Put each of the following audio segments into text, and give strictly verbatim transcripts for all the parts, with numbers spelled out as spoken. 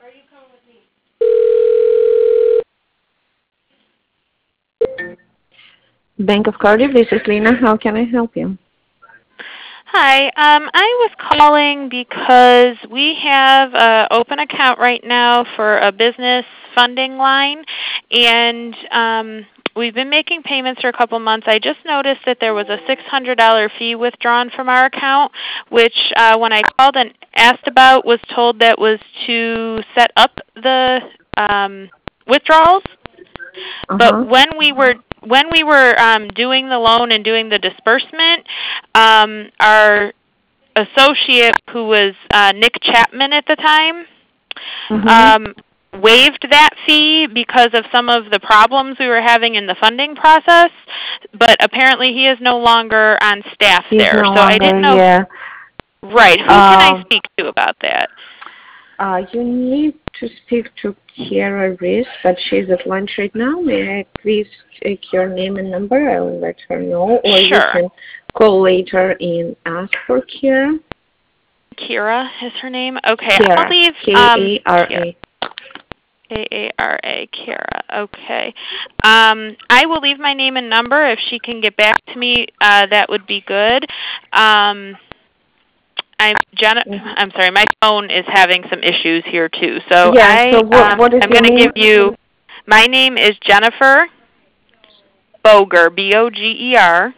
Bank of Cardiff, this is Lena. How can I help you? Hi, um, I was calling because we have an open account right now for a business funding line, and um, we've been making payments for a couple months. I just noticed that there was a six hundred dollar fee withdrawn from our account, which uh, when I called and asked about was told that was to set up the um, withdrawals. Uh-huh. But when we were when we were um, doing the loan and doing the disbursement, um, our associate, who was uh, Nick Chapman at the time, Mm-hmm. um, waived that fee because of some of the problems we were having in the funding process. But apparently, he is no longer on staff He's there. no So longer, I didn't know. yeah. Right. Who can I Uh, speak to about that? uh, you need to speak to Kiara Reese, but she's at lunch right now. May I please take your name and number? I will let her know. Or you Sure. can call later and ask for Kiara. Kira is her name. Okay, Kiara. I'll leave. K Um, A R A. K A R A, Kara. Okay. Um, I will leave my name and number. If she can get back to me, uh, that would be good. Um, I'm Jenna. I'm sorry, my phone is having some issues here too. So Yeah, I, so what, um, what is I'm your going to name? give you. My name is Jennifer Boger, B O G E R.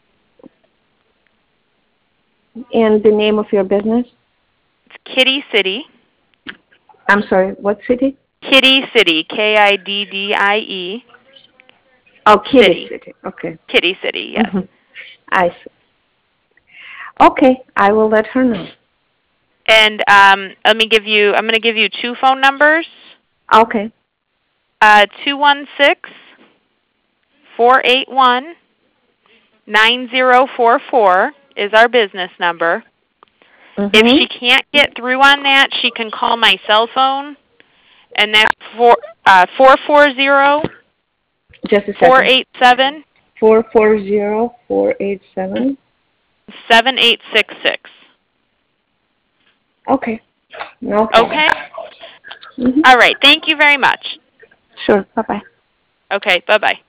And the name of your business? It's Kitty City. I'm sorry, what city? Kitty City, K I D D I E. Oh, Kitty City. City. Okay. Kitty City, yes. Mm-hmm. I see. Okay, I will let her know. And um, let me give you. I'm going to give you two phone numbers. Okay. Uh, two one six, four eight one, nine zero four four is our business number. Mm-hmm. If she can't get through on that, she can call my cell phone, and that's four uh four four zero Just a second. four eight seven Four four zero four eight seven. seven eight six six. Okay. No problem. Okay. Mm-hmm. All right. Thank you very much. Sure. Bye bye. Okay. Bye bye.